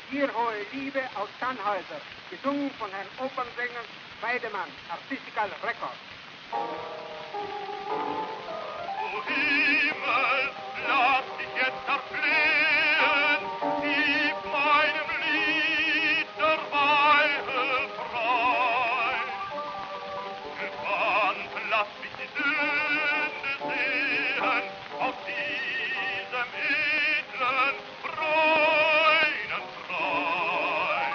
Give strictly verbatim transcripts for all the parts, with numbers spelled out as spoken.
Ihr hohe Liebe aus Tannhäuser, gesungen von Herrn Opernsänger Weidemann, Artistical Records. O Himmel, lass dich jetzt erflehen, gib meinem Lied der Weihe frei. Gebannt, lass mich die Sünde sehen, aus diesem edlen, reinen frei.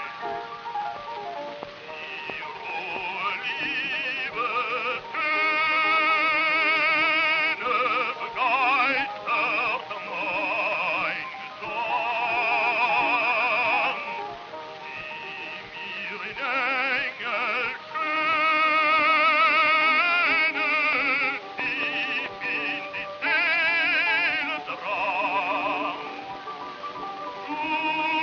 Die rohe Liebe Töne begeistert mein Gesang, die mir in Engelschöne tief in die Seele drang. Du